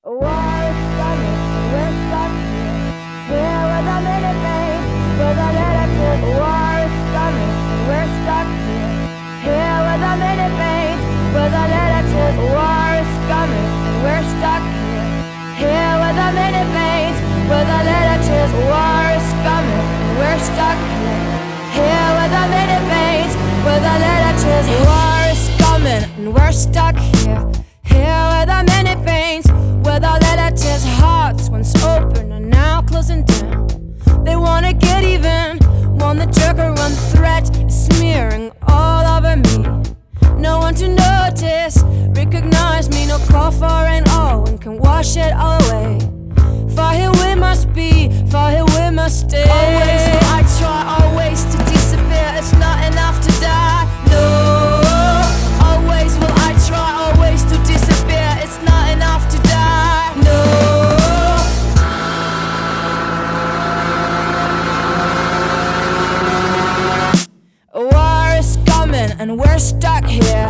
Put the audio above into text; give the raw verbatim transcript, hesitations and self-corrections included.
A war is coming, and we're stuck here. Here with a minute maid, with a minute to. A war is coming, and we're stuck here. Here with a minute maid, with a minute to. A war is coming, and we're stuck here. Here with a minute maid, with a minute to. A war is coming, and we're stuck here. Here with a minute maid, with a minute to. A war is coming, and we're stuck here. Here with a minute pains, with our relatives' hearts once open are now closing down. They wanna get even, want the jerk or one threat is smearing all over me. No one to notice, recognize me, no call for rain, all wind can wash it all away. For here we must be, for here we must stay. Always will I try, always to disappear, it's not enough to die, no. Always will I try, always to disappear, it's not enough to die, no. A war is coming and we're stuck here.